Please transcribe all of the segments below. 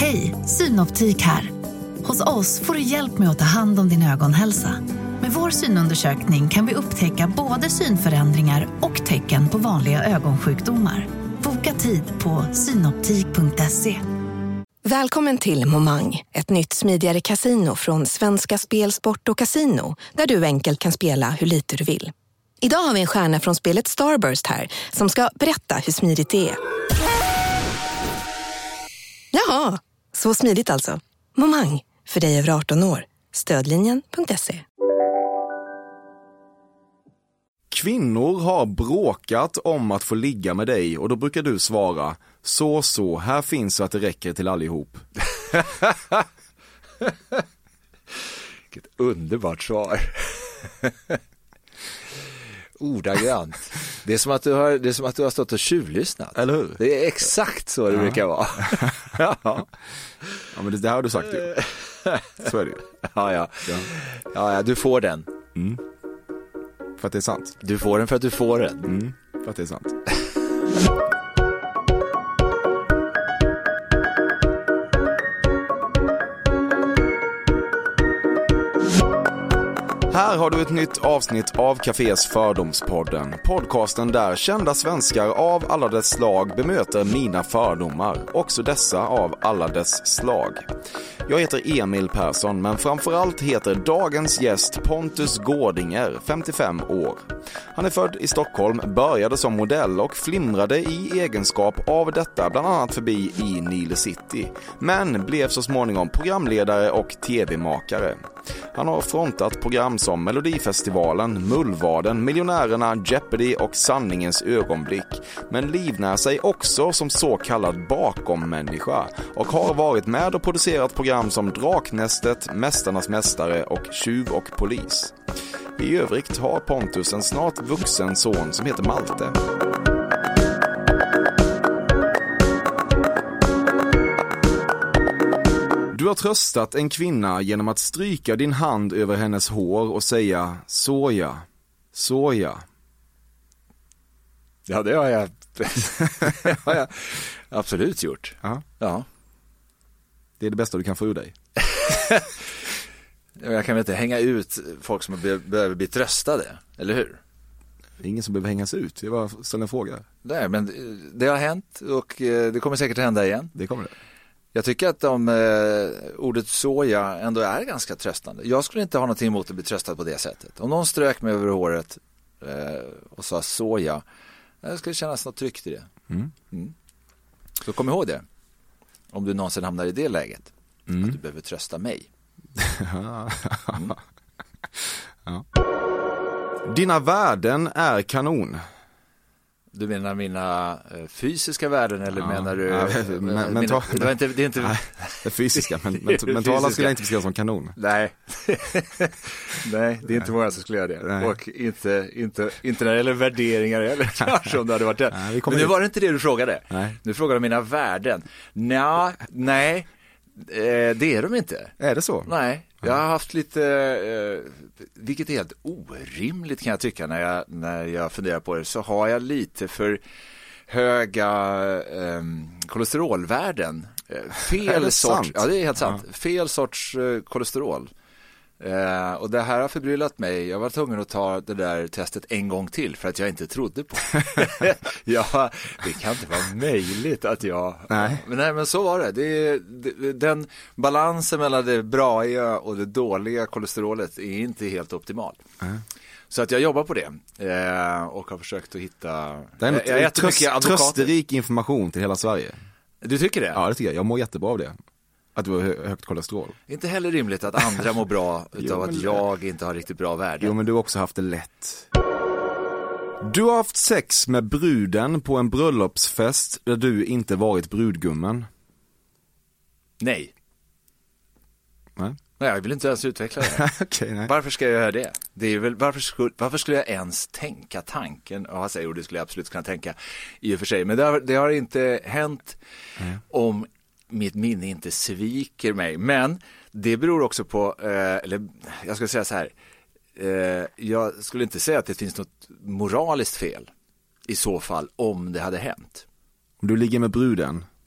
Hej, Synoptik här. Hos oss får du hjälp med att ta hand om din ögonhälsa. Med vår synundersökning kan vi upptäcka både synförändringar och tecken på vanliga ögonsjukdomar. Boka tid på synoptik.se. Välkommen till Momang, ett nytt smidigare casino från Svenska Spel, Sport och Casino, där du enkelt kan spela hur lite du vill. Idag har vi en stjärna från spelet Starburst här som ska berätta hur smidigt det är. Jaha, så smidigt alltså. Momang, för dig över 18 år. Stödlinjen.se. Kvinnor har bråkat om att få ligga med dig och då brukar du svara: så, här finns så att det räcker till allihop. Vilket underbart svar. Ordagrant. Det är som att du har stått och tjuvlyssnat. Eller hur? Det är exakt så det brukar vara. Ja, men det har du sagt ju. Så är det ju. Ja, du får den. Mm. För att det är sant. Du får den för att du får den. Mm. För att det är sant. Här har du ett nytt avsnitt av Cafés Fördomspodden. Podcasten där kända svenskar av alla dess slag bemöter mina fördomar. Också dessa av alla dess slag. Jag heter Emil Persson, men framförallt heter dagens gäst Pontus Gårdinger, 55 år. Han är född i Stockholm, började som modell och flimrade i egenskap av detta bland annat förbi i Nile City. Men blev så småningom programledare och tv-makare. Han har frontat program som Melodifestivalen, Mullvaden, Miljonärerna, Jeopardy och Sanningens ögonblick. Men livnär sig också som så kallad bakommänniska och har varit med och producerat program som Draknästet, Mästarnas mästare och Tjuv och polis. I övrigt har Pontus en snart vuxen son som heter Malte. Du har tröstat en kvinna genom att stryka din hand över hennes hår och säga soja. Ja, det har jag, absolut gjort. Ja. Det är det bästa du kan få ur dig. Jag kan väl inte hänga ut folk som behöver bli tröstade, eller hur? Det är ingen som behöver hängas ut, det var ställa en fråga. Nej, men det har hänt och det kommer säkert att hända igen. Det kommer det. Jag tycker att ordet soja ändå är ganska tröstande. Jag skulle inte ha någonting emot att bli tröstad på det sättet. Om någon strök mig över håret och sa soja, jag skulle kännas något tryggt i det. Mm. Så kom ihåg det. Om du någonsin hamnar i det läget. Att du behöver trösta mig. Ja. Dina värden är kanon. Du menar mina fysiska värden eller menar du det är inte det fysiska, men mentala skulle jag inte beskriva som kanon. Nej. Nej, det är inte många som skulle göra det. Nej. Och inte när det gäller värderingar eller kanske om det hade varit det. Nej, men nu var det inte det du frågade. Nej. Du frågade mina värden. Nej. Det är de inte. Är det så? Nej, jag har haft lite, vilket är helt orimligt kan jag tycka när jag funderar på det, så har jag lite för höga kolesterolvärden. Fel sorts, ja det är helt sant, fel sorts kolesterol. Och det här har förbryllat mig. Jag var tvungen att ta det där testet en gång till för att jag inte trodde på det. Det kan inte vara möjligt att jag... Nej. Men så var det. Den balansen mellan det braiga och det dåliga kolesterolet är inte helt optimal. Så att jag jobbar på det och har försökt att hitta... Det är trösterik information till hela Sverige. Du tycker det? Ja, det tycker jag. Jag mår jättebra av det. Att du har högt kolesterol. Inte heller rimligt att andra mår bra utav att jag inte har riktigt bra värde. Jo, men du har också haft det lätt. Du har haft sex med bruden på en bröllopsfest där du inte varit brudgummen. Nej. Nej, jag vill inte ens utveckla det. Okay, nej. Varför ska jag göra det? Det är väl, varför skulle jag ens tänka tanken? Ja, det skulle jag absolut kunna tänka i och för sig. Men det har inte hänt om mitt minne inte sviker mig. Men det beror också på, eller jag skulle säga så här, jag skulle inte säga att det finns något moraliskt fel i så fall om det hade hänt. Om du ligger med bruden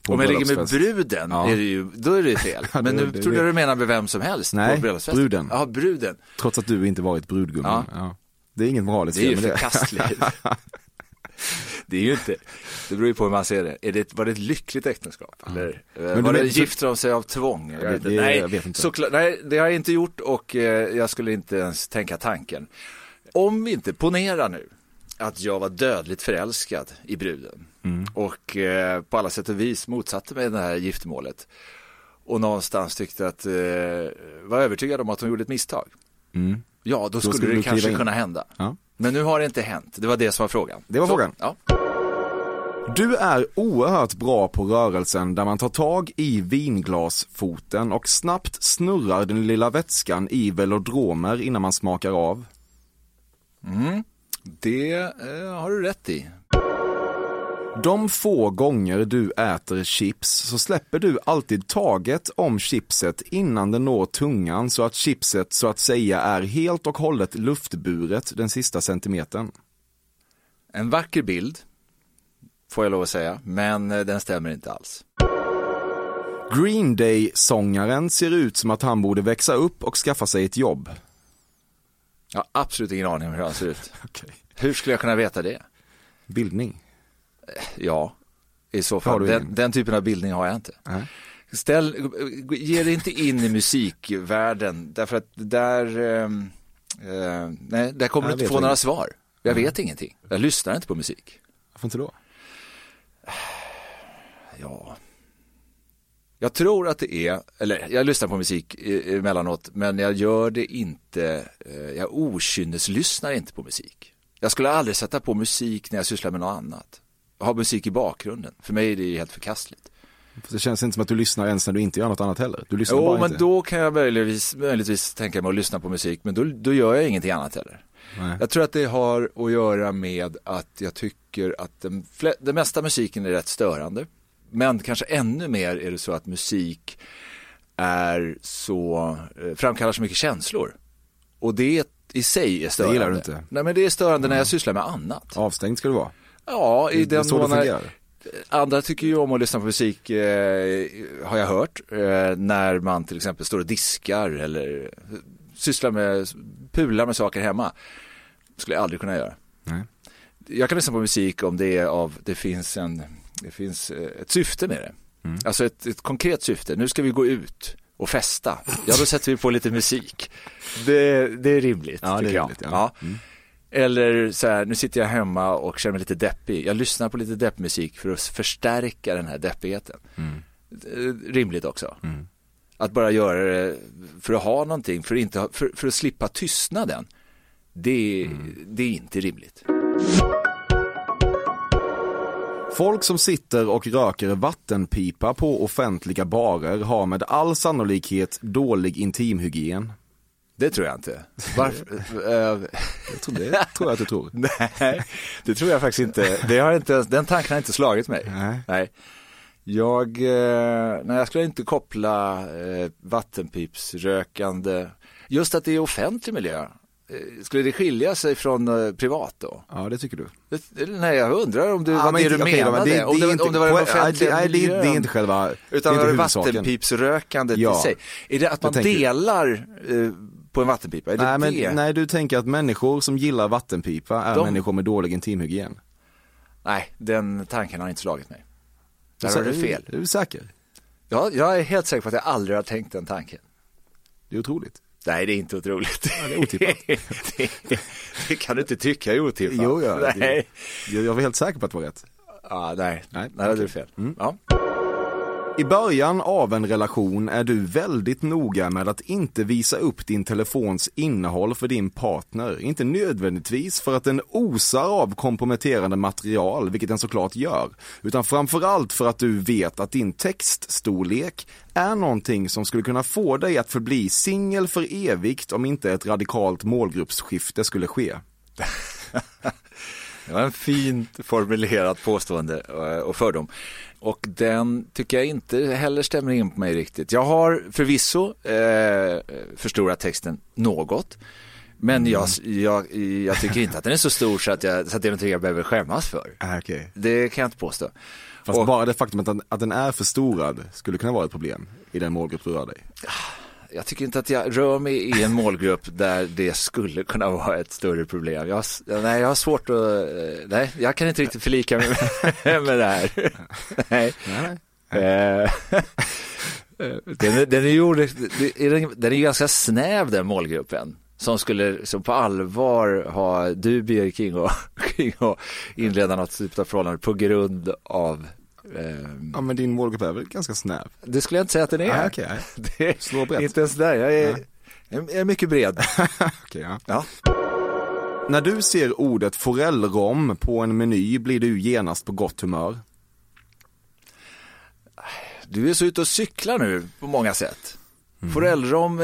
Om jag ligger med bruden då är det fel. Men nu tror jag du menar med vem som helst. Nej, på bruden. Ja, bruden. Trots att du inte varit brudgummen. Ja. Det är inget moraliskt. Det är ju förkastligt. Det är ju inte. Det beror ju på hur man ser det. Var det ett lyckligt äktenskap? Eller var det gifter de sig av tvång? Jag vet inte. Nej, det har jag inte gjort och jag skulle inte ens tänka tanken. Om vi inte ponerar nu att jag var dödligt förälskad i bruden och på alla sätt och vis motsatte mig det här giftermålet och någonstans tyckte att var övertygad om att hon gjorde ett misstag. Ja, då skulle det kanske kunna hända. Ja. Men nu har det inte hänt. Det var det som var frågan. Det var frågan. Ja. Du är oerhört bra på rörelsen där man tar tag i vinglasfoten och snabbt snurrar den lilla vätskan i velodromer innan man smakar av. Det har du rätt i. De få gånger du äter chips så släpper du alltid taget om chipset innan det når tungan så att chipset så att säga är helt och hållet luftburet den sista centimetern. En vacker bild, får jag lov att säga, men den stämmer inte alls. Green Day-sångaren ser ut som att han borde växa upp och skaffa sig ett jobb. Jag har absolut ingen aning om hur han ser ut. Okay. Hur skulle jag kunna veta det? Bildning? Ja, i så fall. Den typen av bildning har jag inte. Ge dig inte in i musikvärlden därför att där kommer du inte få några svar. Jag vet ingenting. Jag lyssnar inte på musik. Varför inte då? Ja. Jag tror att det är, eller jag lyssnar på musik emellanåt, men jag gör det inte, jag okynneslyssnar inte på musik. Jag skulle aldrig sätta på musik när jag sysslar med något annat. Ha musik i bakgrunden. För mig är det helt förkastligt. Det känns inte som att du lyssnar ens när du inte gör något annat heller. Du lyssnar bara men inte. Då kan jag möjligtvis tänka mig att lyssna på musik, men då gör jag ingenting annat heller. Nej. Jag tror att det har att göra med att jag tycker att den mesta musiken är rätt störande. Men kanske ännu mer är det så att musik är så framkallar så mycket känslor. Och det i sig är störande. Det gillar du inte. Nej, men det är störande när jag sysslar med annat. Avstängd ska du vara. Ja, i den mån andra tycker ju om att lyssna på musik har jag hört när man till exempel står och diskar eller sysslar med pular med saker hemma. Skulle jag aldrig kunna göra. Nej. Jag kan lyssna på musik om det finns ett syfte med det. Alltså ett konkret syfte. Nu ska vi gå ut och festa. Ja, då sätter vi på lite musik. Det är rimligt, ja, tycker det är rimligt, jag. Ja. Eller så här, nu sitter jag hemma och känner mig lite deppig. Jag lyssnar på lite deppmusik för att förstärka den här deppigheten. Rimligt också. Att bara göra det för att ha någonting, för att slippa tystnaden. Det är inte rimligt. Folk som sitter och röker vattenpipa på offentliga barer har med all sannolikhet dålig intimhygien. Det tror jag inte. Varför? Det tror jag att du tror. Nej, det tror jag faktiskt inte. Den tanken har inte slagit mig. Nej. Jag skulle inte koppla vattenpipsrökande. Just att det är offentlig miljö. Skulle det skilja sig från privat då? Ja, det tycker du. Nej, jag undrar om du var det du menade. Om det var en offentlig miljö. Det är inte själva. Utan var det vattenpipsrökandet i sig. Är det att man delar på en vattenpipa? Nej, du tänker att människor som gillar vattenpipa är människor med dålig intimhygien. Nej, den tanken har inte slagit mig. Där har du fel. Är du säker? Ja, jag är helt säker på att jag aldrig har tänkt den tanken. Det är otroligt. Nej, det är inte otroligt. Ja, det är otippat. det kan du inte tycka är otippat. Jo, nej. Jag var helt säker på att det var rätt. Nej, det är fel. Ja. I början av en relation är du väldigt noga med att inte visa upp din telefons innehåll för din partner. Inte nödvändigtvis för att den osar av komprometterande material, vilket den såklart gör, utan framförallt för att du vet att din textstorlek är någonting som skulle kunna få dig att förbli singel för evigt om inte ett radikalt målgruppsskifte skulle ske. Det var en fint formulerat påstående och fördom. Och den tycker jag inte heller stämmer in på mig riktigt. Jag har förvisso förstorat texten något. Men jag tycker inte att den är så stor så att det är någonting jag behöver skämmas för. Okay. Det kan jag inte påstå. Fast bara det faktum att den är förstorad skulle kunna vara ett problem i den målgrupp du rör dig. Jag tycker inte att jag rör mig i en målgrupp där det skulle kunna vara ett större problem. Jag har svårt att... Nej, jag kan inte riktigt förlika mig med det här. Nej. Den är ganska snäv, den målgruppen. Som på allvar har dubier kring och inleda något typ av förhållande på grund av... Ja, men din målgrupp är väl ganska snäv? Det skulle jag inte säga att den är. Okay. Det slår brett. Inte ens där, jag är mycket bred. Okay, ja. När du ser ordet forellrom på en meny blir du genast på gott humör. Du är så ute och cyklar nu på många sätt. Forellrom,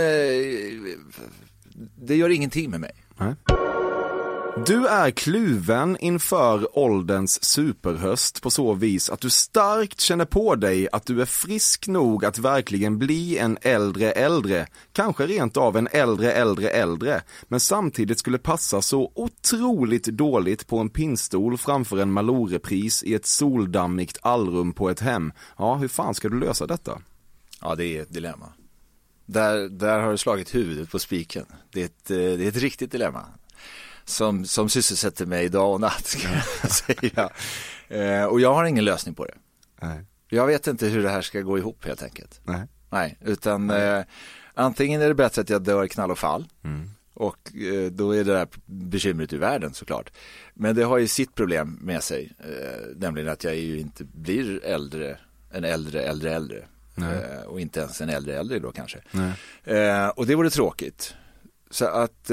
det gör ingenting med mig. Nej. Du är kluven inför ålderns superhöst på så vis att du starkt känner på dig att du är frisk nog att verkligen bli en äldre, kanske rent av en äldre, men samtidigt skulle passa så otroligt dåligt på en pinnstol framför en Malou-repris i ett soldammigt allrum på ett hem. Ja, hur fan ska du lösa detta? Ja, det är ett dilemma. Där har du slagit huvudet på spiken. Det är ett riktigt dilemma. Som sysselsätter mig dag och natt, ska jag säga. Och jag har ingen lösning på det. Nej. Jag vet inte hur det här ska gå ihop helt enkelt. Nej, utan antingen är det bättre att jag dör knall och fall. Och då är det där bekymret i världen såklart. Men det har ju sitt problem med sig. Nämligen att jag ju inte blir en äldre. Och inte ens en äldre då kanske. Och det vore tråkigt. Så att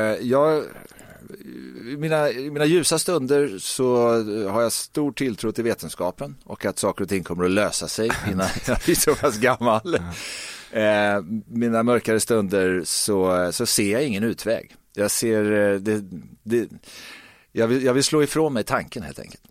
mina ljusa stunder så har jag stor tilltro till vetenskapen och att saker och ting kommer att lösa sig innan jag blir så pass gammal. Mina mörkare stunder så ser jag ingen utväg. Jag ser jag vill slå ifrån mig tanken helt enkelt.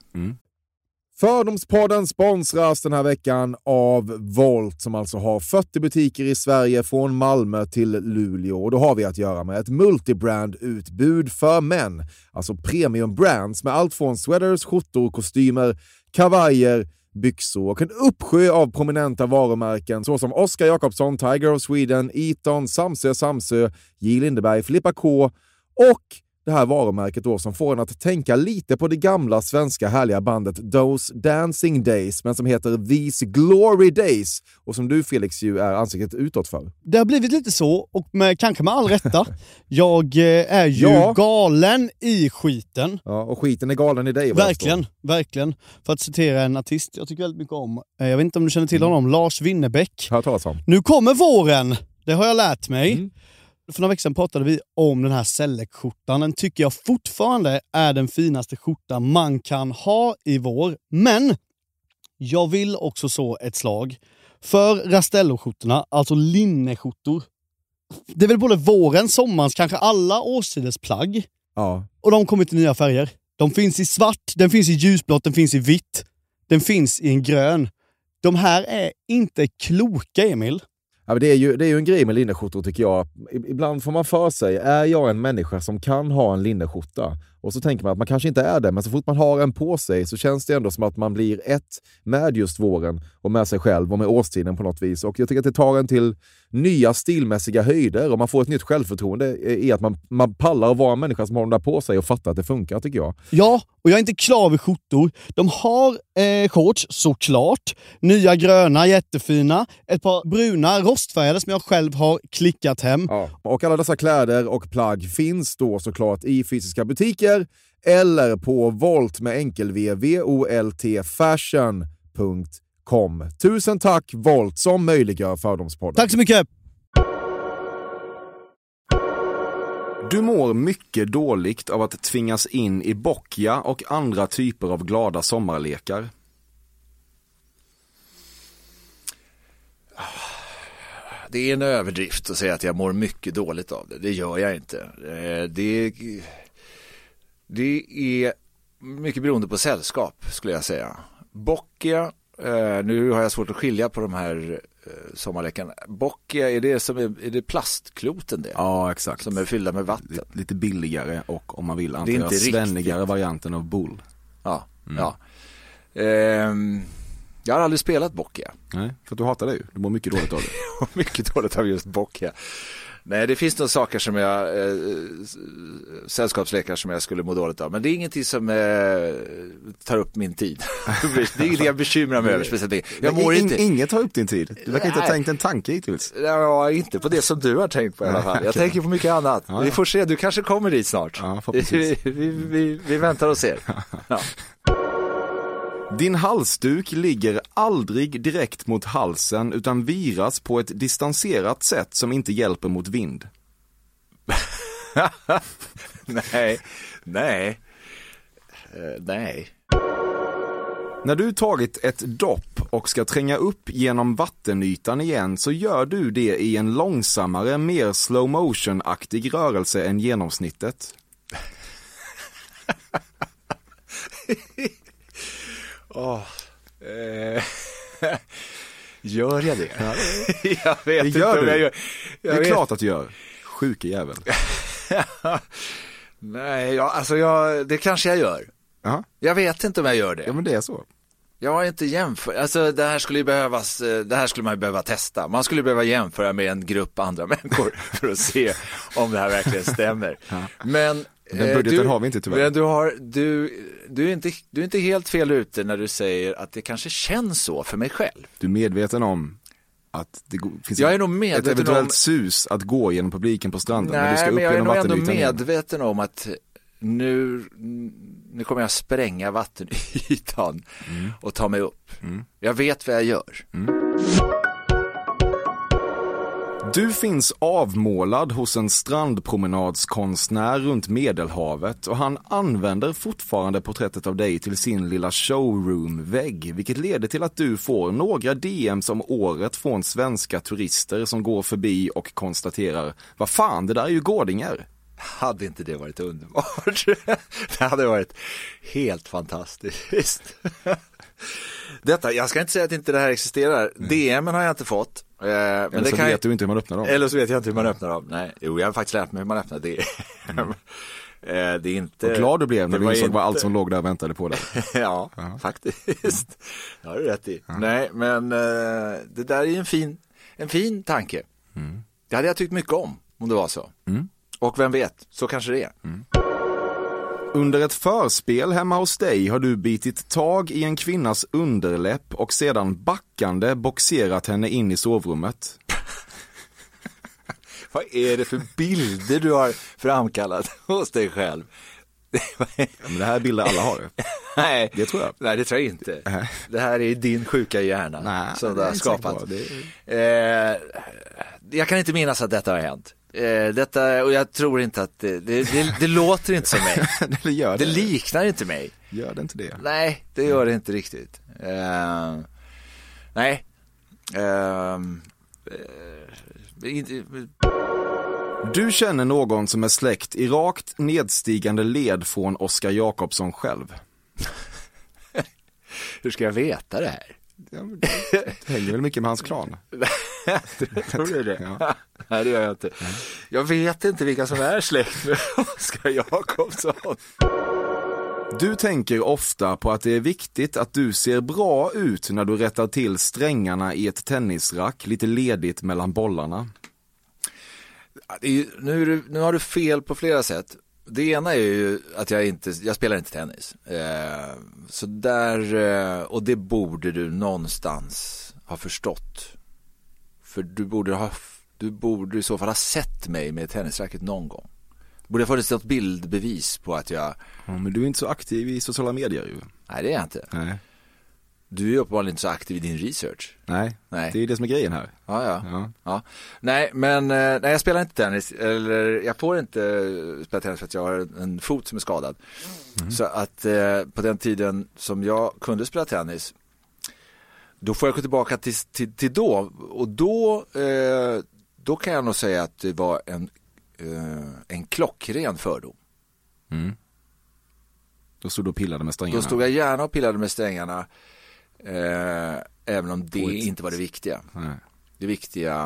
Fördomspodden sponsras den här veckan av Volt som alltså har 40 butiker i Sverige från Malmö till Luleå. Och då har vi att göra med ett multibrand-utbud för män. Alltså premium brands med allt från sweaters, skjortor, kostymer, kavajer, byxor och en uppsjö av prominenta varumärken såsom Oscar Jakobsson, Tiger of Sweden, Eton, Samsö, J. Lindeberg, Filippa K och det här varumärket då som får en att tänka lite på det gamla svenska härliga bandet Those Dancing Days, men som heter These Glory Days och som du Felix ju är ansiktet utåt för. Det har blivit lite så och kanske med all rätta. Jag är ju galen i skiten. Ja, och skiten är galen i dig. Verkligen. För att citera en artist jag tycker väldigt mycket om. Jag vet inte om du känner till honom, Lars Winnerbäck. Hört talas om. Nu kommer våren, det har jag lärt mig. För några veckor sedan pratade vi om den här Selleck-skjortan. Den tycker jag fortfarande är den finaste skjortan man kan ha i vår. Men jag vill också så ett slag för Rastello-skjortorna, alltså linneskjortor. Det är väl både vårens, sommarens, kanske alla årstiders plagg. Ja. Och de kommer till nya färger. De finns i svart, den finns i ljusblått, den finns i vitt. Den finns i en grön. De här är inte kloka, Emil. Ja, det är ju en grej med linneskjortor tycker jag. Ibland får man för sig, är jag en människa som kan ha en linneskjorta? Och så tänker man att man kanske inte är det, men så fort man har en på sig så känns det ändå som att man blir ett med just våren och med sig själv och med årstiden på något vis. Och jag tycker att det tar en till nya stilmässiga höjder och man får ett nytt självförtroende i att man pallar att vara en människa som har dem där på sig och fattar att det funkar, tycker jag. Ja, och jag är inte klar vid skjortor. De har shorts, såklart. Nya gröna, jättefina. Ett par bruna, rostfärgade som jag själv har klickat hem. Ja. Och alla dessa kläder och plagg finns då såklart i fysiska butiker eller på Volt med enkel-v, VOLT fashion.com. Tusen tack Volt som möjliggör Fördomspodden. Tack så mycket! Du mår mycket dåligt av att tvingas in i bockia och andra typer av glada sommarlekar. Det är en överdrift att säga att jag mår mycket dåligt av det. Det gör jag inte. Det är mycket beroende på sällskap, skulle jag säga. Bockia, nu har jag svårt att skilja på de här sommarlekarna. Bockia, är det plastkloten det? Ja, exakt. Som är fyllda med vatten. Lite billigare och om man vill använda svennigare varianten av bull. Ja, ja. Jag har aldrig spelat boccia. Nej, för att du hatar det ju. Du mår mycket dåligt av det. Mycket dåligt av just boccia. Nej, det finns några saker som sällskapslekar som jag skulle må dåligt av. Men det är ingenting som tar upp min tid. Det är ingenting jag bekymrar mig över speciellt. Jag mår inte. Inget tar upp din tid. Du verkar inte ha tänkt en tanke hittills. Ja, inte på det som du har tänkt på i alla fall. Jag tänker på mycket annat. Vi får se, du kanske kommer dit snart. Ja, vi väntar och ser. Ja. Din halsduk ligger aldrig direkt mot halsen utan viras på ett distanserat sätt som inte hjälper mot vind. Nej. När du tagit ett dopp och ska tränga upp genom vattenytan igen så gör du det i en långsammare, mer slow motion-aktig rörelse än genomsnittet. Gör jag det? Ja, jag vet det inte gör om du. jag gör. Det är klart att du gör. Sjuke jävel. Nej, det kanske jag gör. Aha. Jag vet inte om jag gör det. Ja, men det är så. Jag har inte jämfört. Alltså det här skulle man behöva testa. Man skulle behöva jämföra med en grupp andra människor för att se om det här verkligen stämmer. Ja. Men den budgeten har vi inte tyvärr. Men du är inte helt fel ute när du säger att det kanske känns så för mig själv. Du är medveten om att det finns jag är nog medveten ett eventuellt sus att gå genom publiken på stranden. Nej, när du ska upp men jag är genom nog ändå vattenytan medveten om att nu kommer jag spränga vattenytan och ta mig upp. Jag vet vad jag gör. Du finns avmålad hos en strandpromenadskonstnär runt Medelhavet och han använder fortfarande porträttet av dig till sin lilla showroom-vägg, vilket leder till att du får några DMs om året från svenska turister som går förbi och konstaterar: vad fan, det där är ju gårdingar. Hade inte det varit underbart? Det hade varit helt fantastiskt. Jag ska inte säga att inte det här existerar. DM:en har jag inte fått. Eller så vet du inte hur man öppnar dem. Eller så vet jag inte hur man öppnar dem. Nej, jag har faktiskt lärt mig hur man öppnar DM. Det är inte... Och glad du blev när du insåg vad allt som låg där väntade på dig. Ja, faktiskt. Det har du rätt i. Nej, men det där är en fin tanke. Det hade jag tyckt mycket om det var så. Och vem vet, så kanske det är. Under ett förspel hemma hos dig har du bitit tag i en kvinnas underläpp och sedan backande boxerat henne in i sovrummet. Vad är det för bilder du har framkallat hos dig själv? Ja, men det här är bilder alla har. Nej, det tror jag. Nej, det tror jag inte. Det här är din sjuka hjärna som du har skapat. Jag kan inte minnas att detta har hänt. Och jag tror inte att det låter inte som mig. Det liknar inte mig. Gör det inte det? Nej, det gör det inte riktigt. Nej. Du känner någon som är släkt i rakt nedstigande led från Oscar Jakobsson själv. Hur ska jag veta det här? Ja, men det hänger väl mycket med hans klan. Tror du det? Ja. Nej, det gör jag inte. Jag vet inte vilka som är släkt med Oscar Jakobsson. Du tänker ofta på att det är viktigt att du ser bra ut när du rättar till strängarna i ett tennisrack lite ledigt mellan bollarna. Nu har du fel på flera sätt. Det ena är ju att jag spelar inte tennis. Så där, och det borde du någonstans ha förstått. För du borde i så fall ha sett mig med tennisracket någon gång. Borde ha funnits något bildbevis på att jag... Ja, men du är inte så aktiv i sociala medier ju. Nej, det är jag inte. Nej. Du är uppenbarligen inte så aktiv i din research. Nej. Det är det som är grejen här. Ja. Nej, men jag spelar inte tennis. Eller jag får inte spela tennis för att jag har en fot som är skadad. Så att på den tiden som jag kunde spela tennis, då får jag gå tillbaka till då. Och då kan jag nog säga att det var en klockren fördom. Då stod du och pillade med strängarna. Då stod jag gärna och pillade med strängarna. Även om det inte var det viktiga. Nej. Det viktiga,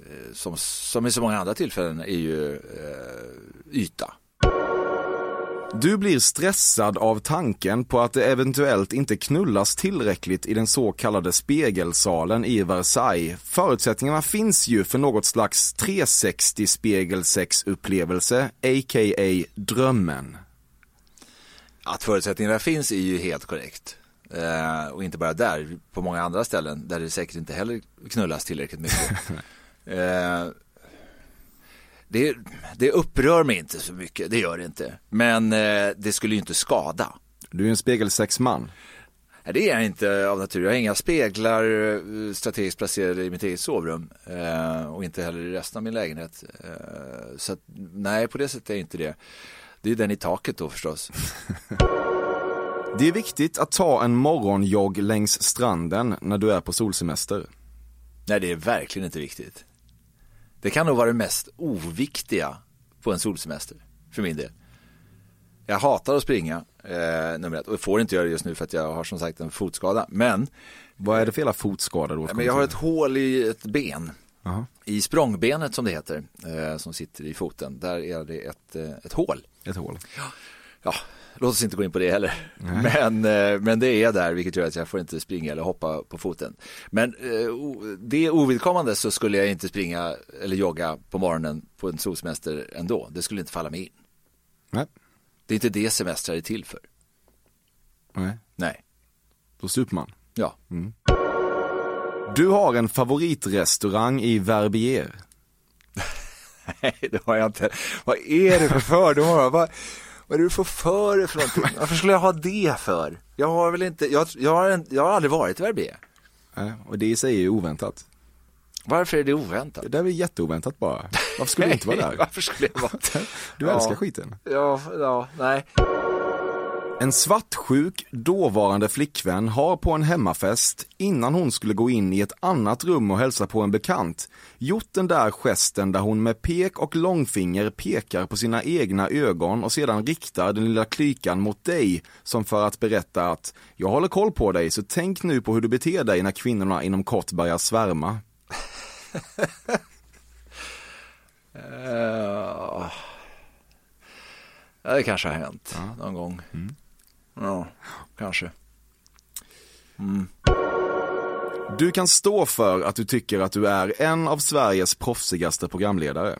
som i så många andra tillfällen, är ju yta. Du blir stressad av tanken på att det eventuellt inte knullas tillräckligt i den så kallade spegelsalen i Versailles. Förutsättningarna finns ju för något slags 360 spegelsexupplevelse, a.k.a. drömmen. Att förutsättningarna finns är ju helt korrekt. Och inte bara där, på många andra ställen där det säkert inte heller knullas tillräckligt mycket. Det upprör mig inte så mycket, det gör det inte. Men det skulle ju inte skada. Du är en spegelsexman. Det är jag inte av natur. Jag har inga speglar strategiskt placerade i mitt eget sovrum. Och inte heller i resten av min lägenhet. Så att, nej, på det sättet är inte det. Det är den i taket då förstås. Det är viktigt att ta en morgonjogg längs stranden när du är på solsemester. Nej, det är verkligen inte viktigt. Det kan nog vara det mest oviktiga på en solsemester, för min del. Jag hatar att springa, nummer 1. Och jag får inte göra det just nu för att jag har som sagt en fotskada. Men vad är det för hela fotskada då? Men jag har ett hål i ett ben. Uh-huh. I språngbenet som det heter, som sitter i foten. Där är det ett hål. Ett hål? Ja, låt oss inte gå in på det heller. Men det är där, vilket gör att jag får inte springa eller hoppa på foten. Men det ovidkommande så skulle jag inte springa eller jogga på morgonen på en solsemester ändå. Det skulle inte falla mig in. Nej. Det är inte det semestrar är till för. Nej. Då super man. Ja. Mm. Du har en favoritrestaurang i Verbier. Nej, det har jag inte. Vad är det för fördomar? Vad är det för någonting? Varför skulle jag ha det för? Jag har väl inte, jag har aldrig varit i Verbier. Och det i sig är ju oväntat. Varför är det oväntat? Det är väl jätteoväntat bara. Varför skulle du inte vara där? Varför skulle jag vara där? Du älskar skiten. Ja, nej. En svartsjuk dåvarande flickvän har på en hemmafest, innan hon skulle gå in i ett annat rum och hälsa på en bekant, gjort den där gesten där hon med pek och långfinger pekar på sina egna ögon och sedan riktar den lilla klykan mot dig, som för att berätta att jag håller koll på dig, så tänk nu på hur du beter dig när kvinnorna inom kort börjar svärma. Det kanske har hänt någon gång. Ja, kanske. Du kan stå för att du tycker att du är en av Sveriges proffsigaste programledare.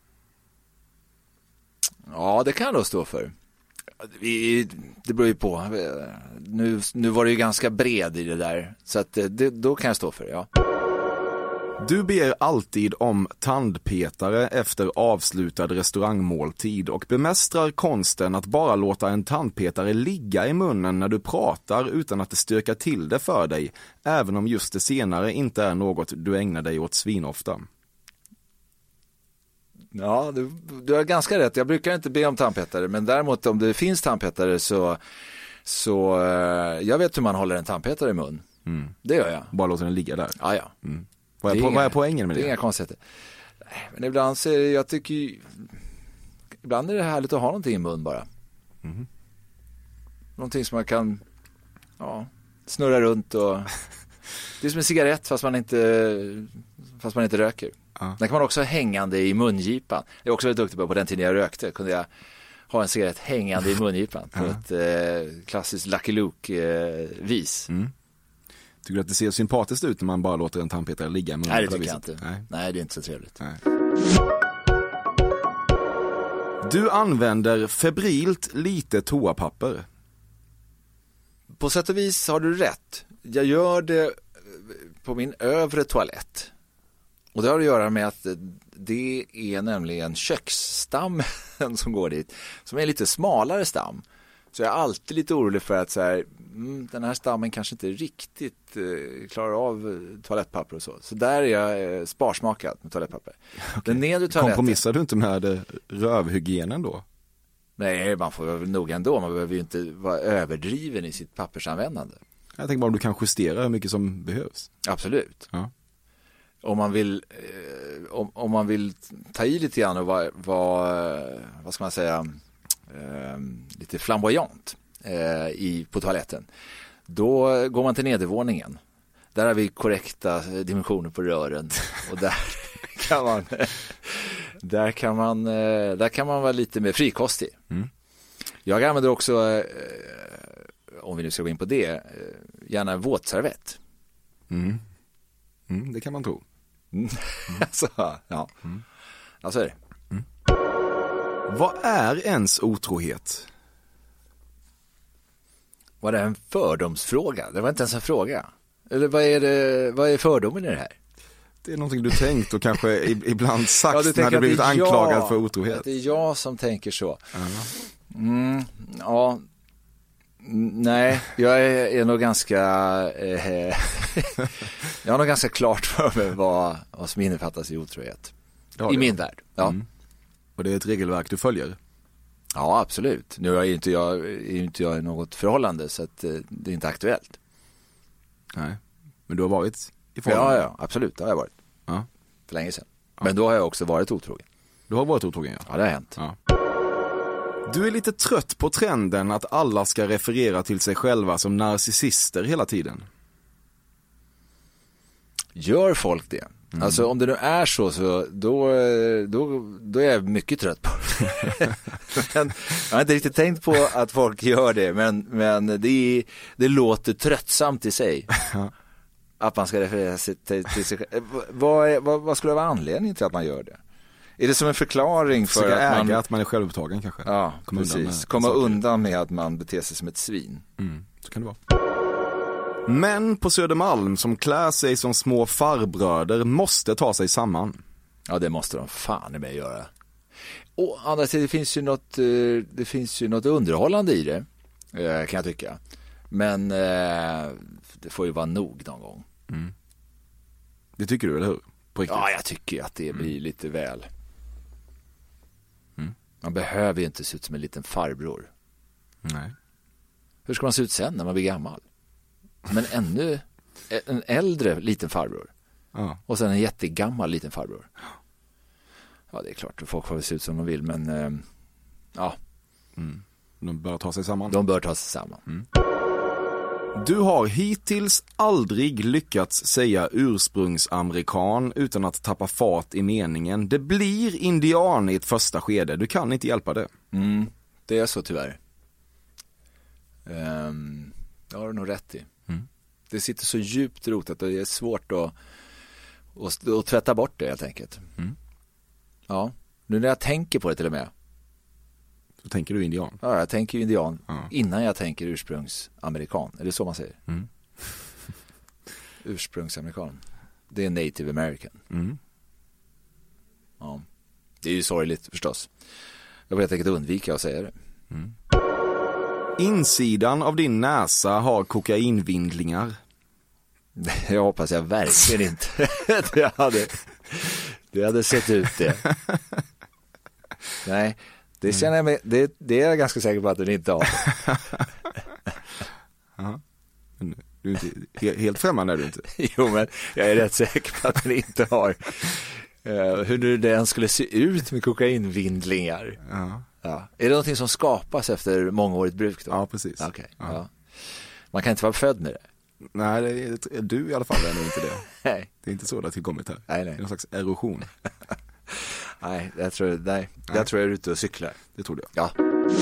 Ja, det kan jag då stå för. Det beror ju på. Nu var det ju ganska bred i det där. Så att då kan jag stå för det, ja. Du ber alltid om tandpetare efter avslutad restaurangmåltid och bemästrar konsten att bara låta en tandpetare ligga i munnen när du pratar utan att det stökar till det för dig, även om just det senare inte är något du ägnar dig åt svinofta. Ja, du har ganska rätt. Jag brukar inte be om tandpetare, men däremot om det finns tandpetare så jag vet hur man håller en tandpetare i mun. Det gör jag. Bara låter den ligga där? Ja. Vad är poängen med det? Det är inga konstigheter. Men ibland så är det, jag tycker ibland är det härligt att ha någonting i mun bara. Någonting som man kan snurra runt och det är som en cigarett fast man inte röker. Den kan man också ha hängande i mungipan. Jag är också väldigt duktig på den tiden jag rökte. Kunde jag ha en cigarett hängande i mungipan på ett klassiskt Lucky Luke-vis. Tycker du att det ser sympatiskt ut när man bara låter en tandpetare ligga? Nej, det tycker jag inte. Nej, det är inte så trevligt. Nej. Du använder febrilt lite toapapper. På sätt och vis har du rätt. Jag gör det på min övre toalett. Och det har att göra med att det är nämligen köksstammen som går dit. Som är en lite smalare stam. Så jag är alltid lite orolig för att den här stammen kanske inte riktigt klarar av toalettpapper och så. Så där är jag sparsmakad med toalettpapper. Okay. Den nedre toaletten... Kompromissar du inte med rövhygienen då? Nej, man får väl nog ändå. Man behöver ju inte vara överdriven i sitt pappersanvändande. Jag tänker bara om du kan justera hur mycket som behövs. Absolut. Ja. Om man vill ta i lite grann och vad ska man säga... lite flamboyant på toaletten, då går man till nedervåningen. Där har vi korrekta dimensioner på rören och där kan man vara lite mer frikostig. Jag använder också, om vi nu ska gå in på det, gärna våtservett. Det kan man tro. Alltså, ja. Alltså är det. Vad är ens otrohet? Var det en fördomsfråga? Det var inte ens en fråga. Eller vad är fördomen i det här? Det är någonting du tänkt och kanske ibland sagt när du blivit anklagad för otrohet. Att det är jag som tänker så. Ja. Nej, jag är nog ganska jag har nog ganska klart för mig vad som innefattas i otrohet. I min värld. Ja. Och det är ett regelverk du följer? Ja, absolut. Nu är inte jag i något förhållande, så att det är inte aktuellt. Nej, men du har varit i förhållande? Ja, absolut, det har jag varit. Ja. För länge sedan. Ja. Men då har jag också varit otrogen. Du har varit otrogen, ja. Ja, det har hänt. Ja. Du är lite trött på trenden att alla ska referera till sig själva som narcissister hela tiden. Gör folk det? Alltså om det nu är så då är jag mycket trött på det. Men jag har inte riktigt tänkt på att folk gör det, men det låter tröttsamt i sig. Att man ska referera till sig själv. Vad skulle vara anledningen till att man gör det? Är det som en förklaring för att man är självupptagen kanske? Ja, precis. Komma undan med att man beter sig som ett svin. Så kan det vara. Män på Södermalm som klär sig som små farbröder måste ta sig samman. Ja, det måste de fan i mig göra. Och andra sidan, det finns ju något underhållande i det, kan jag tycka. Men det får ju vara nog någon gång. Det tycker du, eller hur? På riktigt? Ja, jag tycker att det blir lite väl. Man behöver ju inte se ut som en liten farbror. Nej. Hur ska man se ut sen när man blir gammal? Men ännu en äldre liten farbror. Ja. Och sen en jättegammal liten farbror. Ja, det är klart att folk får se ut som de vill, men ja. De bör ta sig samman. Du har hittills aldrig lyckats säga ursprungsamerikan utan att tappa fart i meningen. Det blir indian i ett första skede. Du kan inte hjälpa det. Det är så tyvärr. Det har du nog rätt i. Det sitter så djupt rotat och det är svårt att tvätta bort det helt enkelt. Ja, nu när jag tänker på det till och med. Så tänker du indian? Ja, jag tänker indian innan jag tänker ursprungsamerikan. Är det så man säger? Ursprungsamerikan. Det är native american. Ja. Det är ju sorgligt förstås. Jag vill helt enkelt undvika att säga det. Insidan av din näsa har kokainvindlingar. Jag hoppas jag verkligen inte. det hade sett ut det. Nej, det känner jag mig, det är jag ganska säker på att den inte har. Du är inte helt främmande, är du inte? Jo, men jag är rätt säker på att den inte har. Hur nu den skulle se ut med kokainvindlingar. Ja. Är det någonting som skapas efter mångårigt bruk då? Ja, precis. Okay. Ja. Man kan inte vara född med det. Nej, det är du i alla fall är nog inte det. Nej. Det är inte så det har tillkommit här. Nej. Det är någon slags erosion. Nej, jag tror jag är ute och cyklar. Det trodde jag. Ja.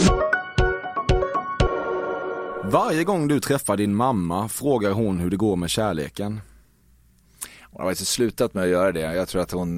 Varje gång du träffar din mamma frågar hon hur det går med kärleken. Hon har faktiskt slutat med att göra det. Jag tror att hon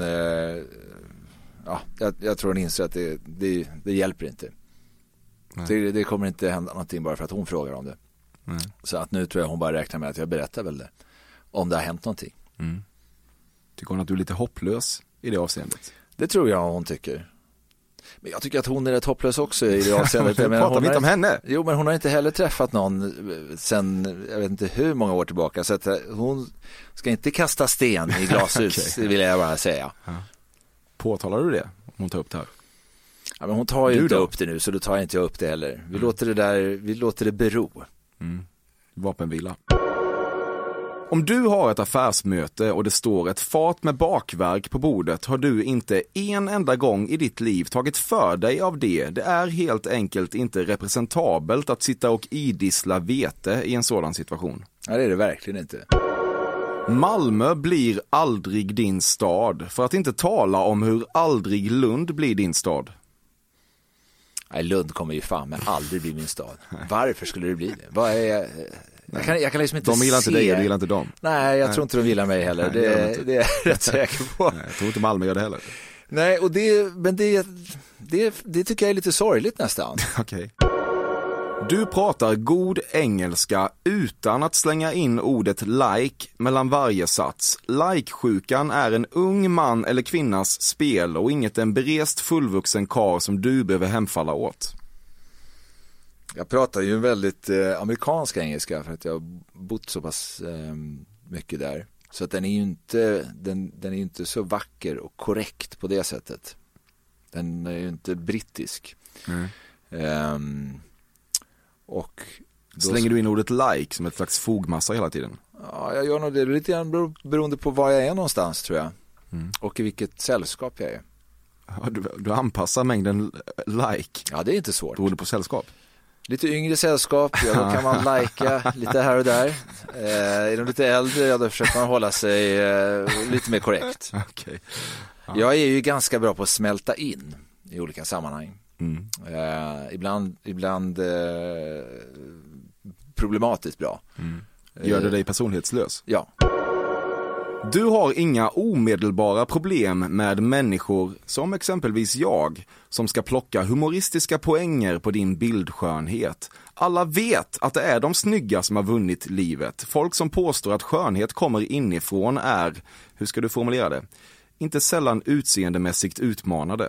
jag tror hon inser att det hjälper inte. Det kommer inte hända någonting bara för att hon frågar om det. Så att nu tror jag hon bara räknar med att jag berättar väl det. Om det har hänt någonting. Tycker hon att du är lite hopplös i det avseendet? Det tror jag hon tycker. Men jag tycker att hon är rätt hopplös också i det avseendet. Pratar vi inte om henne? Jo, men hon har inte heller träffat någon sen, jag vet inte hur många år tillbaka. Så att hon ska inte kasta sten i glashus, okay. Vill jag bara säga. Ja. Påtalar du det om hon tar upp det här? Ja, men hon tar ju inte upp det nu, så då tar inte jag upp det heller. Vi låter det bero. Vapenvila. Om du har ett affärsmöte och det står ett fat med bakverk på bordet har du inte en enda gång i ditt liv tagit för dig av det. Det är helt enkelt inte representabelt att sitta och idissla vete i en sådan situation. Ja, det är det verkligen inte. Malmö blir aldrig din stad, för att inte tala om hur aldrig Lund blir din stad. Nej, Lund kommer ju fan men aldrig bli min stad. Varför skulle det bli det? Vad är... Jag kan liksom inte de gillar se... inte dig och du gillar inte dem. Nej, jag tror inte de gillar mig heller. Det är jag rätt säker på. Nej, jag tror inte Malmö gör det heller. Nej, och det tycker jag är lite sorgligt nästan. Okej. Du pratar god engelska utan att slänga in ordet like mellan varje sats. Like-sjukan är en ung man eller kvinnas spel och inget en berest fullvuxen karl som du behöver hemfalla åt. Jag pratar ju en väldigt amerikansk engelska för att jag har bott så pass mycket där. Så att den är ju inte, den är inte så vacker och korrekt på det sättet. Den är ju inte brittisk. Och slänger du in ordet like som ett slags fogmassa hela tiden? Ja, jag gör nog det lite grann beroende på var jag är någonstans, tror jag. Och i vilket sällskap jag är. Ja, du anpassar mängden like. Ja, det är inte svårt. Beroende på sällskap. Lite yngre sällskap, ja, då kan man lajka lite här och där. Är de lite äldre, ja, då försöker man hålla sig lite mer korrekt. Okay. Ja. Jag är ju ganska bra på att smälta in i olika sammanhang. Ibland problematiskt bra. Gör det dig personlighetslös? Ja. Du har inga omedelbara problem med människor som exempelvis jag som ska plocka humoristiska poänger på din bildskönhet. Alla vet att det är de snygga som har vunnit livet. Folk som påstår att skönhet kommer inifrån är, hur ska du formulera det? Inte sällan utseendemässigt utmanade.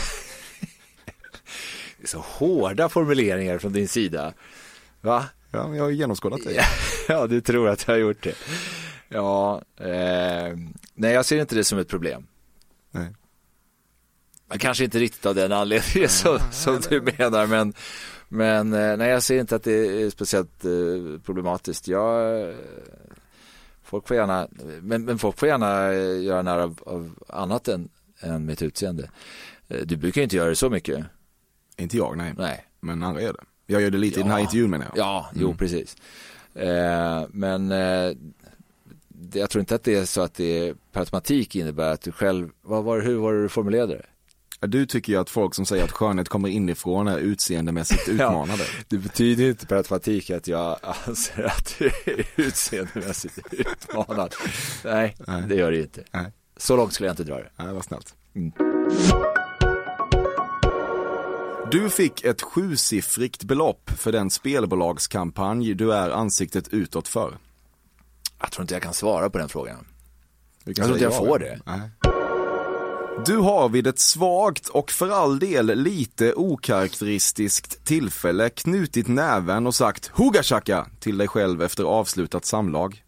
Det är så hårda formuleringar från din sida. Va? Ja, jag har genomskådat det. Ja, du tror att jag har gjort det. Ja, nej, jag ser inte det som ett problem. Nej. Men kanske inte riktigt av den anledningen som du menar, men nej, jag ser inte att det är speciellt problematiskt. Folk får gärna, men folk får gärna göra nära av annat än mitt utseende. Du brukar ju inte göra det så mycket. Inte jag, nej. Men andra gör det. Jag gör det lite i den här intervjun, menar jag. Ja, jo, precis. Men jag tror inte att det är så att det per automatik innebär att du själv, hur var det du formulerade det? Du tycker ju att folk som säger att skönhet kommer inifrån är utseendemässigt utmanade. Ja, det betyder inte per automatik att jag anser att du är utseendemässigt utmanad. Nej, det gör det inte. Nej. Så långt skulle jag inte dra det. Nej, det var snällt. Du fick ett 7-siffrigt belopp för den spelbolagskampanj du är ansiktet utåt för. Jag tror inte jag kan svara på den frågan. Jag tror inte jag får det. Nej. Du har vid ett svagt och för all del lite okaraktäristiskt tillfälle knutit näven och sagt "Hugashaka" till dig själv efter avslutat samlag.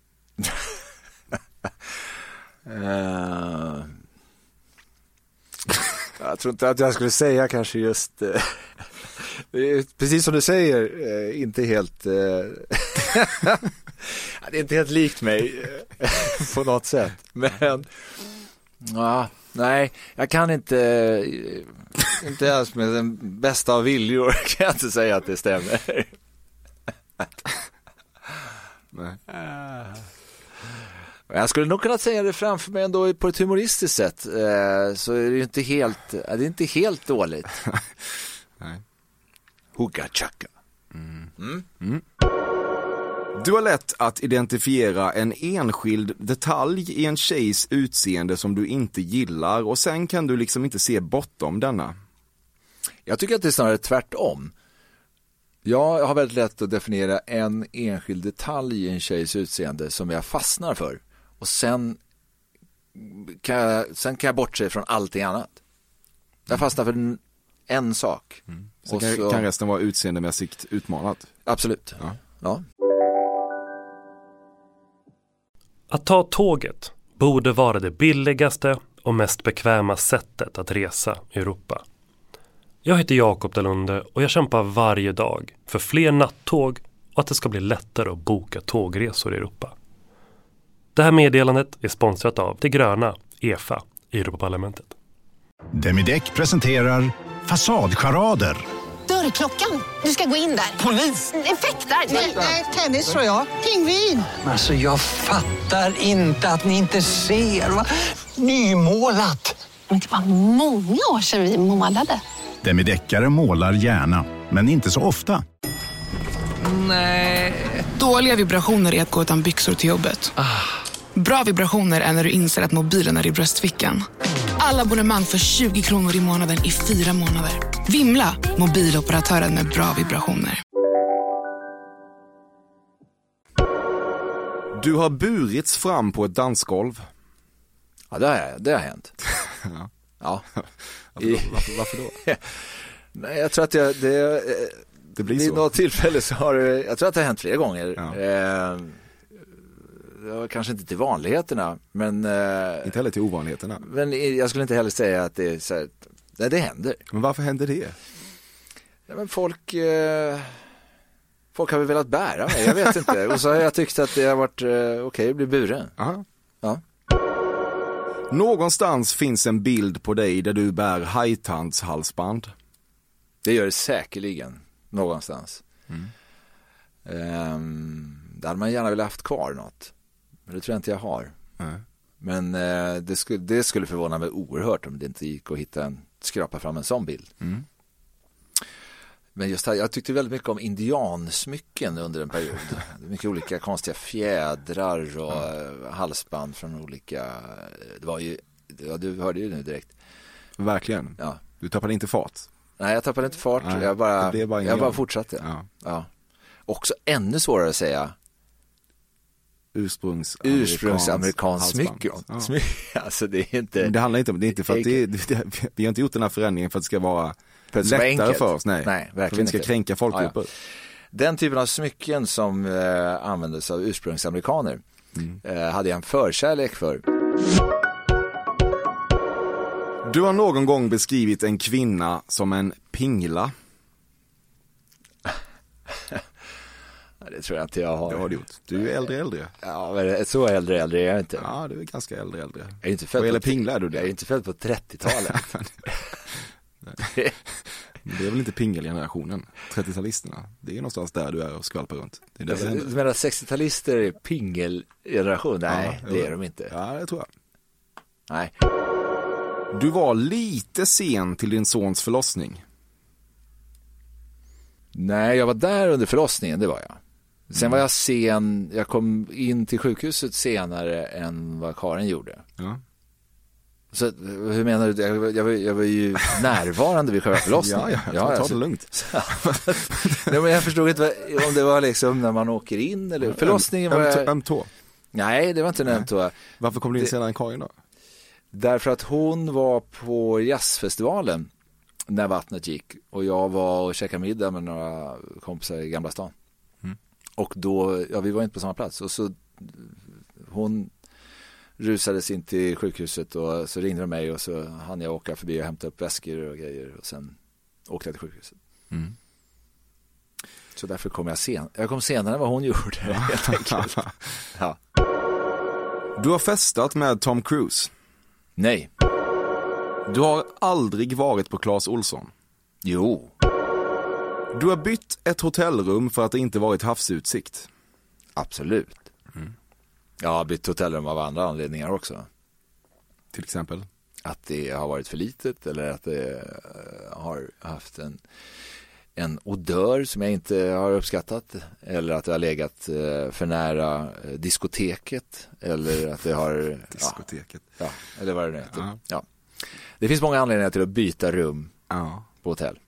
Jag tror inte att jag skulle säga kanske just precis som du säger, inte helt det är inte helt likt mig på något sätt, men ja, nej, jag kan inte ens med den bästa av viljor kan jag inte säga att det stämmer. Nej. Jag skulle nog kunna säga det framför mig ändå på ett humoristiskt sätt, så är det ju inte helt dåligt. Nej. Hugachaka. Du har lätt att identifiera en enskild detalj i en tjejs utseende som du inte gillar och sen kan du liksom inte se bortom denna. Jag tycker att det är snarare tvärtom. Jag har väldigt lätt att definiera en enskild detalj i en tjejs utseende som jag fastnar för. Och sen kan jag bortse från allting annat. Jag fastnar för en sak. Så kan resten vara utseendemässigt utmanat? Absolut. Ja. Att ta tåget borde vara det billigaste och mest bekväma sättet att resa i Europa. Jag heter Jakob Dalunde och jag kämpar varje dag för fler nattåg och att det ska bli lättare att boka tågresor i Europa. Det här meddelandet är sponsrat av det gröna EFA i Europaparlamentet. Demideck presenterar Fasadcharader. Dörrklockan. Du ska gå in där. Polis? Effektar? Nej, tennis tror jag. Pingvin. Alltså jag fattar inte att ni inte ser. Nymålat. Men det var många år sedan vi målade. Demi-Deckare målar gärna, men inte så ofta. Nej. Dåliga vibrationer är att gå utan byxor till jobbet. Bra vibrationer är när du inser att mobilen är i bröstfickan. Alla abonnemang för 20 kronor i månaden i 4 månader. Vimla, mobiloperatören med bra vibrationer. Du har burits fram på ett dansgolv. Ja, det har hänt. Ja. Varför då? Nej, jag tror att det blir vid så. något tillfälle så har det, jag tror att det har hänt flera gånger. Ja. Det var kanske inte till vanligheterna, men inte heller till ovanligheterna. Men jag skulle inte heller säga att det är så här, nej, det händer. Men varför händer det? Ja, men folk har väl velat bära mig, jag vet inte. Och så har jag tyckt att det har varit okej att bli buren. Aha. Ja. Någonstans finns en bild på dig där du bär hajtandshalsband. Det gör det säkerligen någonstans. Där hade man gärna velat haft kvar något. Men det tror jag inte jag har. Men det skulle förvåna mig oerhört om det inte gick att skrapa fram en sån bild. Men just här, jag tyckte väldigt mycket om indiansmycken under en period. Mycket olika konstiga fjädrar och halsband från olika. Det var ju, du hörde ju nu direkt. Verkligen. Ja. Du tappade inte fart. Nej, jag tappade inte fart. Nej, jag bara fortsatte. Ja. Också ännu svårare att säga. Ursprungsamerikansk smycken. Ja. Alltså det är inte. Men det handlar inte om, det är inte för att vi har inte gjort den här förändringen för att det ska vara lättare för oss. Nej, verkligen för att vi ska kränka folkgrupper. Ja. Den typen av smycken som användes av ursprungsamerikaner hade jag en förkärlek för. Du har någon gång beskrivit en kvinna som en pingla. Det tror jag inte jag har. Det har du gjort. Du är äldre. Ja, men så äldre är jag inte. Ja, du är ganska äldre. Jag är inte född vad gäller pingla är du det? Jag är inte född på 30-talet. Det är väl inte pingelgenerationen, 30-talisterna. Det är någonstans där du är och skvalpar runt. Det är det du menar 60-talister är pingelgeneration? Nej, det är de inte. Ja, det tror jag. Nej. Du var lite sen till din sons förlossning. Nej, jag var där under förlossningen, det var jag. Sen var jag sen, jag kom in till sjukhuset senare än vad Karin gjorde. Ja. Så hur menar du? Jag var ju närvarande vid själva förlossningen. Ja, ta det lugnt. Nej, men jag förstod inte om det var liksom när man åker in eller förlossningen var ömtå. Nej, det var inte en ömtå. Varför kom du in senare än Karin då? Därför att hon var på jazzfestivalen när vattnet gick och jag var och käkade middag med några kompisar i Gamla stan. Och då, vi var inte på samma plats och så hon rusades in till sjukhuset och så ringde de mig och så hann jag åka förbi och hämta upp väskor och grejer och sen åkte jag till sjukhuset. Så därför kom jag sen. Jag kom senare än vad hon gjorde helt enkelt. Ja. Du har festat med Tom Cruise. Nej. Du har aldrig varit på Claes Olsson. Jo. Du har bytt ett hotellrum för att det inte varit havsutsikt. Absolut. Jag har bytt hotellrum av andra anledningar också. Till exempel? Att det har varit för litet eller att det har haft en odör som jag inte har uppskattat. Eller att det har legat för nära diskoteket. Eller att det har... Diskoteket. Ja, eller vad det nu heter. Ja. Det finns många anledningar till att byta rum på hotell.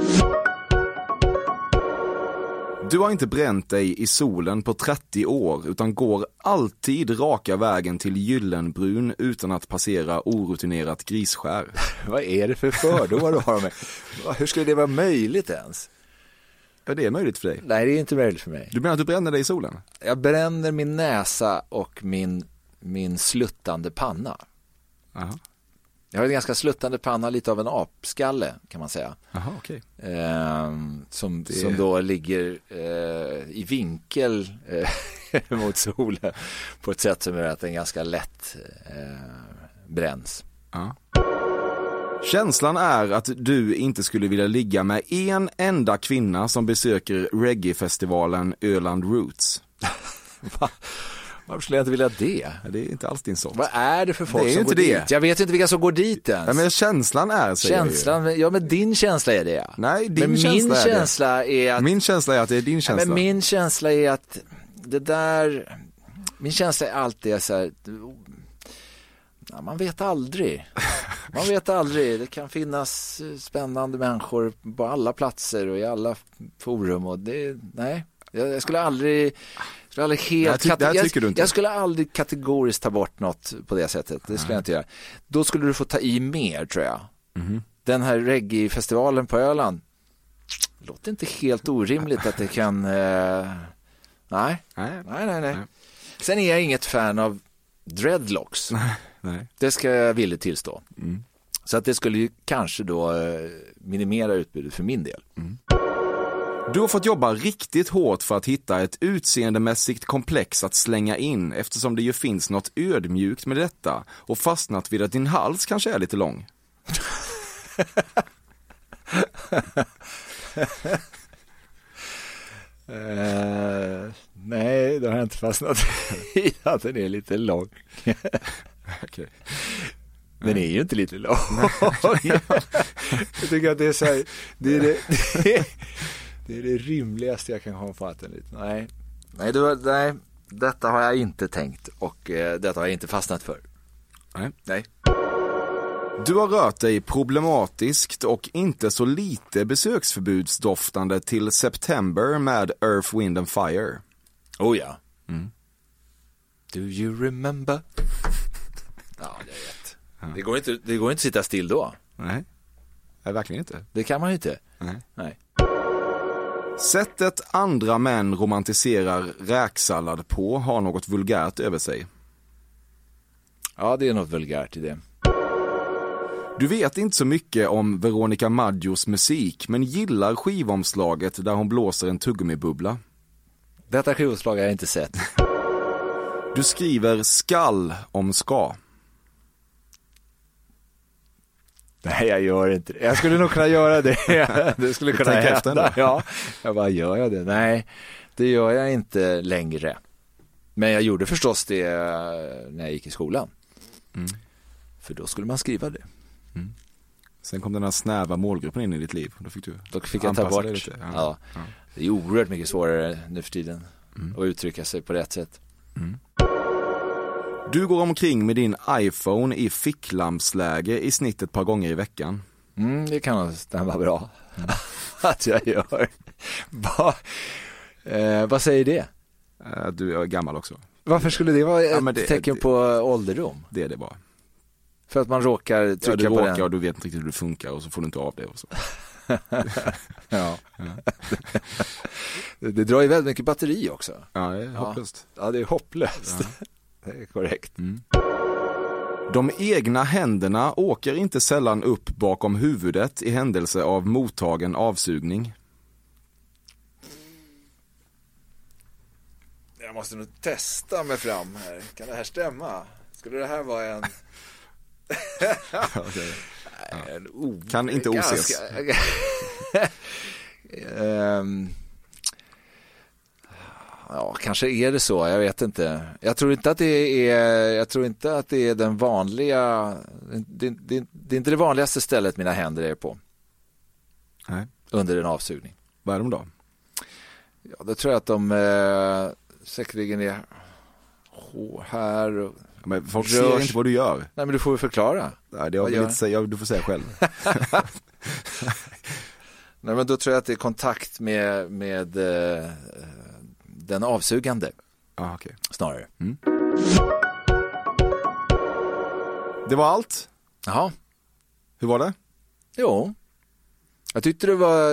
Du har inte bränt dig i solen på 30 år utan går alltid raka vägen till Gyllenbrun utan att passera orutinerat grisskär. Vad är det för fördomar du har med? Hur skulle det vara möjligt ens? Ja, det är möjligt för dig. Nej, det är inte möjligt för mig. Du menar att du bränner dig i solen? Jag bränner min näsa och min sluttande panna. Aha. Jag har en ganska sluttande panna, lite av en apskalle kan man säga. Aha, okej. Som då ligger i vinkel mot solen på ett sätt som gör att den ganska lätt bränns. Ja. Känslan är att du inte skulle vilja ligga med en enda kvinna som besöker reggae-festivalen Öland Roots. Varför skulle jag inte vilja det? Ja, det är inte alls din sort. Vad är det för folk det är som inte går det. dit? Jag vet inte vilka som går dit ens. Ja, men känslan är, känslan, ja, men din känsla är det. Ja. Nej, men min känsla är att... Min känsla är att det är din känsla. Ja, men min känsla är att det där... Min känsla är alltid så här... Ja, man vet aldrig. Man vet aldrig. Det kan finnas spännande människor på alla platser och i alla forum. Och det, nej, jag skulle aldrig helt... Jag skulle aldrig kategoriskt ta bort något på det sättet. Det skulle jag inte göra. Då skulle du få ta i mer, tror jag. Mm-hmm. Den här reggae-festivalen på Öland, låter inte helt orimligt att det kan... Nej. Sen är jag inget fan av dreadlocks. Nej. Det ska jag villigt tillstå. Mm. Så att det skulle ju kanske då minimera utbudet för min del. Mm. Du har fått jobba riktigt hårt för att hitta ett utseendemässigt komplex att slänga in, eftersom det ju finns något ödmjukt med detta och fastnat vid att din hals kanske är lite lång. Nej, det har jag inte fastnat i att den är lite lång. Okay. Den är ju inte lite lång. Jag tycker att det är så här, det är det rimligaste jag kan ha fattat lite. Nej, detta har jag inte tänkt och detta har jag inte fastnat för. Nej. Du har rört dig problematiskt och inte så lite besöksförbudsdoftande till September med Earth, Wind and Fire. Oh ja. Mm. Do you remember? Ja, jag vet. Ja. Det går inte att sitta still då. Nej, verkligen inte. Det kan man ju inte. Nej. Sättet andra män romantiserar räksallad på har något vulgärt över sig. Ja, det är något vulgärt i det. Du vet inte så mycket om Veronica Maggios musik, men gillar skivomslaget där hon blåser en tuggummibubbla. Detta skivomslag har jag inte sett. Du skriver skall om ska. Nej, jag gör inte det. Jag skulle nog kunna göra det. Det skulle kunna hända. Ja, jag bara, gör jag det? Nej, det gör jag inte längre. Men jag gjorde förstås det när jag gick i skolan. Mm. För då skulle man skriva det. Mm. Sen kom den här snäva målgruppen in i ditt liv. Då fick jag ta bort. Ja. Det är oerhört mycket svårare nu för tiden att uttrycka sig på rätt sätt. Mm. Du går omkring med din iPhone i ficklampsläge i snitt ett par gånger i veckan. Det kan stämma bra att jag gör. Vad säger det? Du är gammal också. Varför skulle det vara ett tecken på ålderdom? Det är det bara. För att man råkar trycka på den. Ja, du vet inte riktigt hur det funkar och så får du inte av det. Och så. Ja. Det drar ju väldigt mycket batteri också. Ja, det är hopplöst. Ja, det är hopplöst. Ja. Det är korrekt. Mm. De egna händerna åker inte sällan upp bakom huvudet i händelse av mottagen avsugning. Jag måste nog testa mig fram här. Kan det här stämma? Skulle det här vara en... Okay. Kan inte oses. Ja, kanske är det så, jag vet inte. Jag tror inte att det är den vanliga, det är inte det vanligaste stället mina händer är på. Nej. Under en avsugning. Vad är de då? Ja, då tror jag att de säkerligen är här och... Men folk ser inte vad du gör. Nej, men du får ju förklara. Nej, det har jag inte säga, du får säga själv. Nej, men då tror jag att det är kontakt med den avsugande. Okay. Snarare. Mm. Det var allt. Jaha. Hur var det? Jo. Jag tyckte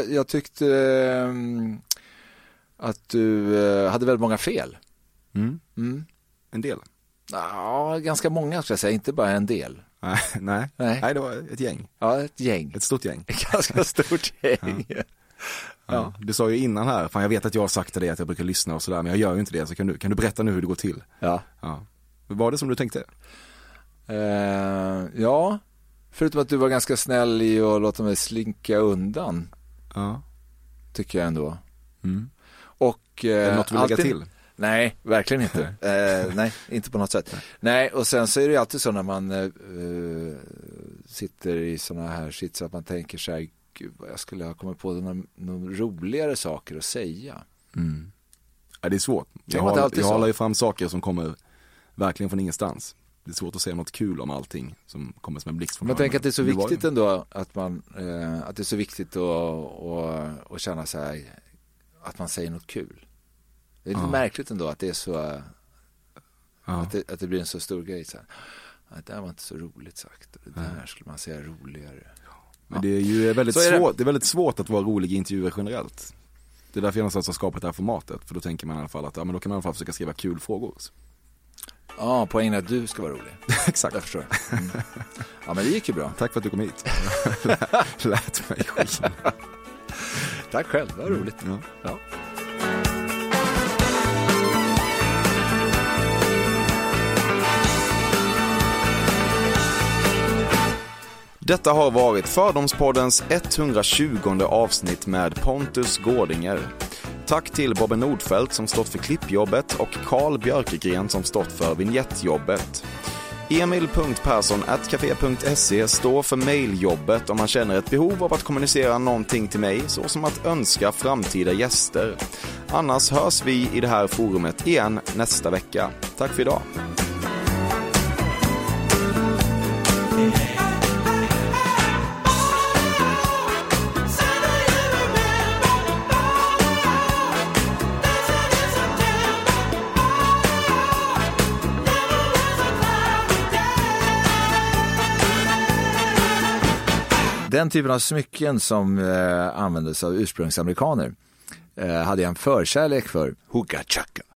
att du hade väldigt många fel. Mm. En del. Ja, ganska många ska jag säga, inte bara en del. Nej, det var ett gäng. Ja, ett gäng. Ett stort gäng. Ett ganska stort gäng. Ja. Du sa ju innan här, fan jag vet att jag har sagt till dig att jag brukar lyssna och sådär, men jag gör ju inte det, så kan du berätta nu hur det går till? Ja. Var det som du tänkte? Ja, förutom att du var ganska snäll i att låta mig slinka undan. Ja. Tycker jag ändå. Mm. Och är det något du vill lägga till? Nej, verkligen inte. Nej, inte på något sätt. Nej, och sen så är det ju alltid så när man sitter i såna här sits att man tänker så här, gud, jag skulle ha kommit på några roligare saker att säga. Mm. Ja, det är svårt. Jag håller ju fram saker som kommer verkligen från ingenstans. Det är svårt att säga något kul om allting som kommer som en blixt från. Man tänker att det är så viktigt ändå att man att det är så viktigt att känna så här att man säger något kul. Det är lite märkligt ändå att det är så att det blir en så stor grej så här. Det där var inte så roligt sagt. Det där skulle man säga roligare. Men det är ju väldigt svårt att vara rolig i intervjuer generellt. Det är därför jag någonstans har skapat det här formatet. För då tänker man i alla fall att men då kan man i alla fall försöka skriva kul frågor. Ja, poängen är att du ska vara rolig. Exakt. Jag förstår. Mm. Ja, men det gick ju bra. Tack för att du kom hit. Lät mig skit. Tack själv, det var roligt. Ja. Detta har varit Fördomspoddens 120:e avsnitt med Pontus Gårdinger. Tack till Bobben Nordfeldt som stått för klippjobbet och Carl Björkegren som stått för vignettjobbet. Emil.persson@café.se står för mailjobbet om man känner ett behov av att kommunicera någonting till mig, så som att önska framtida gäster. Annars hörs vi i det här forumet igen nästa vecka. Tack för idag. Den typen av smycken som användes av ursprungsamerikaner hade jag en förkärlek för. Hugga chaka.